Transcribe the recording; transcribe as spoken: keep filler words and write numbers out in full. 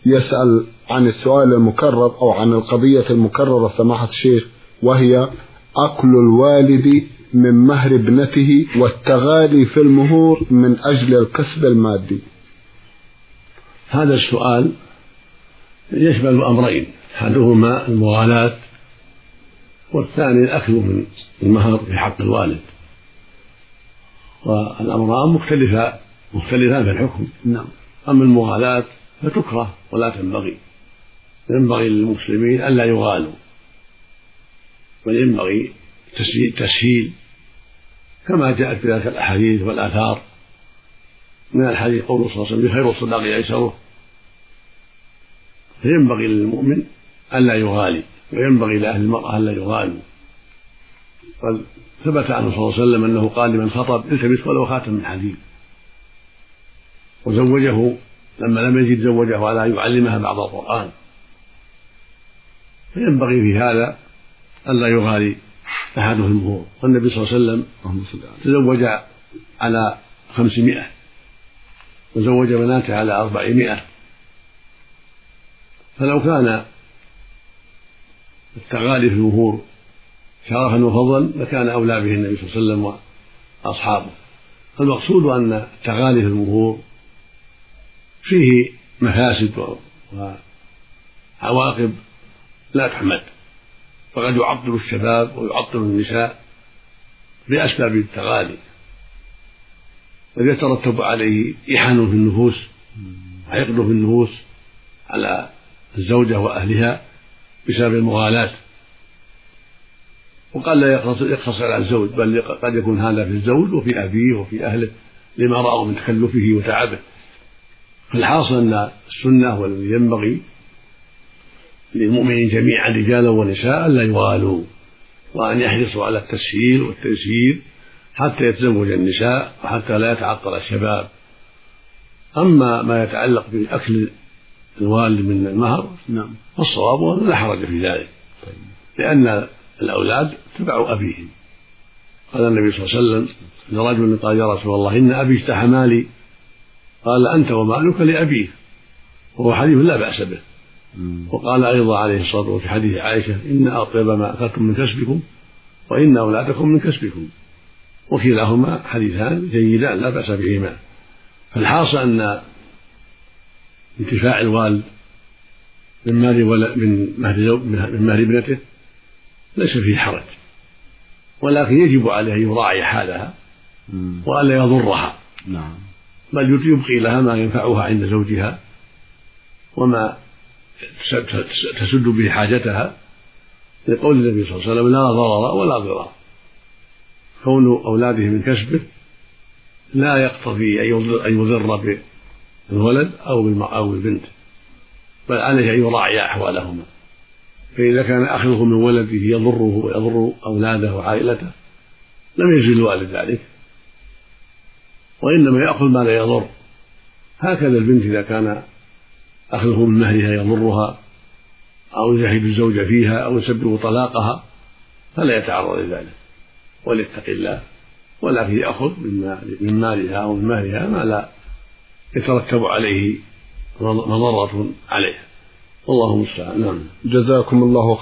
يسأل عن السؤال المكرر أو عن القضية المكررة سماحة الشيخ، وهي أكل الوالد من مهر ابنته والتغالي في المهور من أجل الكسب المادي. هذا السؤال يشمل أمرين، أحدهما المغالاة والثاني الأكل من المهر في حق الوالد، والأمران مختلفة مختلفان في الحكم. نعم. أما المغالاة فتكره ولا تنبغي، ينبغي للمسلمين ألا يغالوا، بل ينبغي تسهيل كما جاءت في ذلك الأحاديث والآثار. من الحديث قوله صلى الله عليه وسلم: خير الصداق أيسره. فينبغي للمؤمن ألا يغالي، وينبغي لأهل المرأة ألا يغالوا. قد ثبت عنه صلى الله عليه وسلم أنه قال لمن خطب: التمس ولو خاتم من حديد. وزوجه لما لم يجد زوجه على أن يعلمها بعض القرآن. فينبغي في هذا ألا يغالي أحده المهور. والنبي صلى الله عليه وسلم تزوج على خمسمائة وزوج بناته على أربعمائة، فلو كان التغالي في المهور شرفا وفضلا لكان أولى به النبي صلى الله عليه وسلم وأصحابه. فالمقصود أن التغالي في المهور فيه مفاسد وعواقب لا تحمد، فقد يعطل الشباب ويعطل النساء بأسباب التغالي، قد يترتب عليه إحن في النفوس وعقد في النفوس على الزوجة وأهلها بسبب المغالاة. وقال لا يقتصر على الزوج، بل قد يكون هذا في الزوج وفي أبيه وفي أهله لما رأوا من تكلفه وتعبه. فالحاصل أن السنة والذي ينبغي للمؤمنين جميعا رجالا ونساء لا يغالوا، وأن يحرصوا على التسهيل والتيسير حتى يتزوج النساء وحتى لا يتعطل الشباب. أما ما يتعلق بأكل الوالد من المهر فالصواب لا حرج في ذلك، لأن الأولاد تبع أبيهم. قال النبي صلى الله عليه وسلم لرجل قال: يا رسول الله إن أبي اشتهى مالي. قال: أنت ومالك لأبيك، وهو حديث لا بأس به. وقال أيضا عليه الصلاة والسلام في حديث عائشة: إن أطيب ما أكلتم من كسبكم وإن أولادكم من كسبكم. وكلاهما حديثان جيدان لا بأس بهما. فالحاصل أن انتفاع الوالد من مال من من مال ابنته ليس فيه حرج، ولكن يجب عليه أن يراعي حالها وألا يضرها، بل يبقي لها ما ينفعها عند زوجها وما تسد به حاجتها، لقول النبي صلى الله عليه وسلم: لا ضرر ولا ضرار. كون أولاده من كسبه لا يقتضي أن يضر بالولد أو بالبنت، بل عليه أن يراعي أحوالهما. فإذا كان أخذه من ولده يضره ويضر أولاده وعائلته لم يجزي الوالد ذلك، وإنما يأخذ ما لا يضر. هكذا البنت إذا كان أخذه من مهرها يضرها أو يزهد الزوج فيها أو يسبب طلاقها فلا يتعرض لذلك وليتق الله، ولكن يأخذ من مالها أو من مهرها ما لا يترتب عليه مضرة عليه. والله المستعان. جزاكم الله